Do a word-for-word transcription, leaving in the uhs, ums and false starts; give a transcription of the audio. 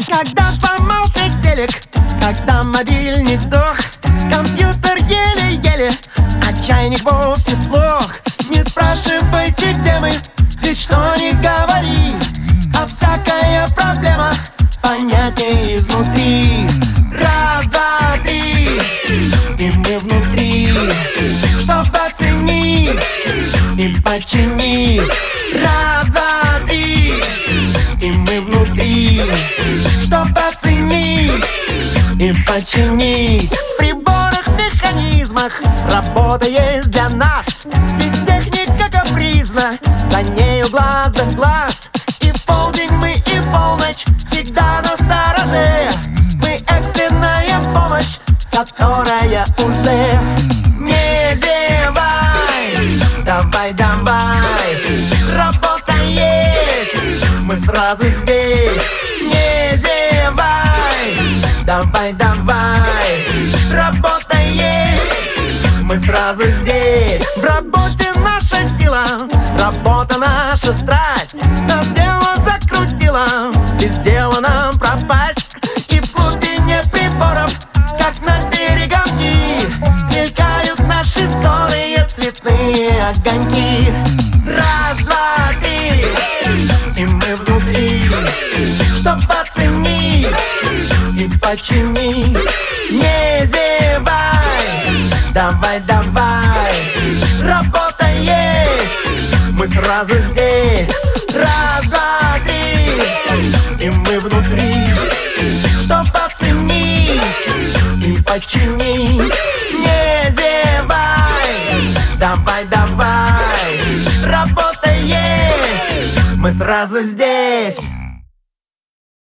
Когда сломался телек, когда мобильник сдох, компьютер еле-еле, а чайник вовсе плох. Не спрашивайте, где мы, ведь что ни говори, а всякая проблема понятнее изнутри. Раз, два, три, и мы внутри, чтоб оценить и починить. Раз, два, три, и мы внутри, чтоб оценить и починить. В приборах, механизмах работа есть для нас, ведь техника капризна, за нею глаз да глаз. И в полдень мы, и в полночь всегда настороже. Мы экстренная помощь, которая уже не зевай. Давай, давай, работа есть, мы сразу здесь. Не зевай. Давай, давай, работа есть, мы сразу здесь. В работе наша сила, работа наша страсть. Нас дело закрутило, без дела нам пропасть. И в глубине приборов, как на перегонки, мелькают наши скорые цветные огоньки. Раз, два, три, и мы внутри, чтоб оценить и починить. Не зевай. Давай, давай, работа есть, мы сразу здесь. Раз, два, три, и мы внутри, чтоб оценить и починить. Не зевай. Давай, давай, работа есть, мы сразу здесь.